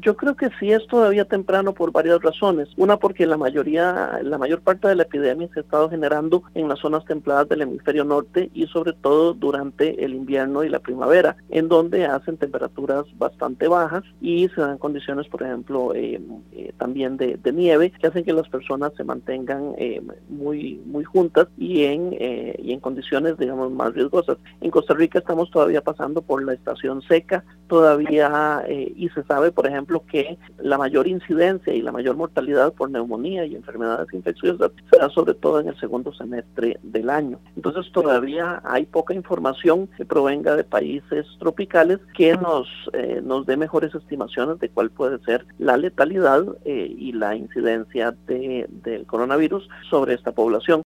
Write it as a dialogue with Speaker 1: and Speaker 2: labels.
Speaker 1: Yo creo que sí es todavía temprano por varias razones. Una, porque la mayor parte de la epidemia se ha estado generando en las zonas templadas del hemisferio norte y sobre todo durante el invierno y la primavera, en donde hacen temperaturas bastante bajas y se dan condiciones, por ejemplo, también de nieve, que hacen que las personas se mantengan muy juntas y en condiciones, digamos, más riesgosas. En Costa Rica estamos todavía pasando por la estación seca, todavía, y se sabe, por ejemplo, que la mayor incidencia y la mayor mortalidad por neumonía y enfermedades infecciosas se da sobre todo en el segundo semestre del año. Entonces todavía hay poca información que provenga de países tropicales que nos dé mejores estimaciones de cuál puede ser la letalidad y la incidencia del coronavirus sobre esta población.